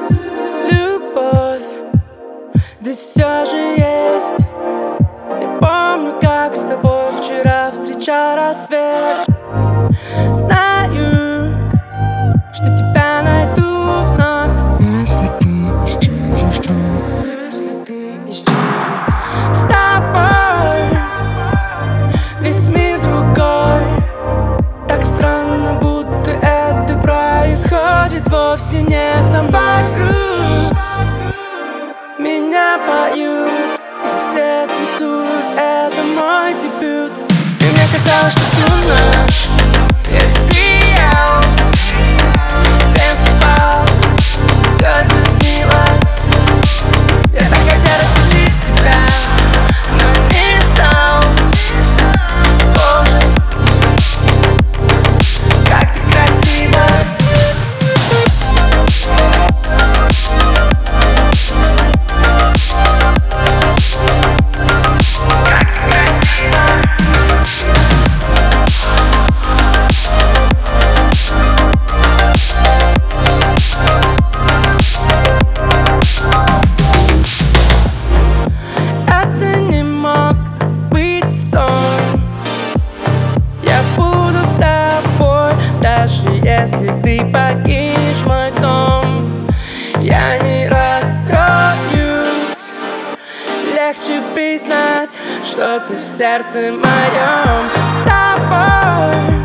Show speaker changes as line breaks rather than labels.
Любовь здесь все же есть. Я помню, как с тобой вчера встречал рассвет. Знаю, что тебя найду вновь,
если ты исчезнешь.
с тобой весь мир другой. Так странно, будто это происходит вовсе не со мной. Вокруг меня поют, и все танцуют, это мой дебют. И мне казалось, что в ту ночь я сиял, Венский бал, все это снилось. Я так хотел разбудить тебя, но не стал. Боже, как ты красива. Это не мог быть сон. Я буду с тобой, даже если ты покинешь мой дом. Я не расстроюсь. Легче признать, что ты в сердце моем. С тобой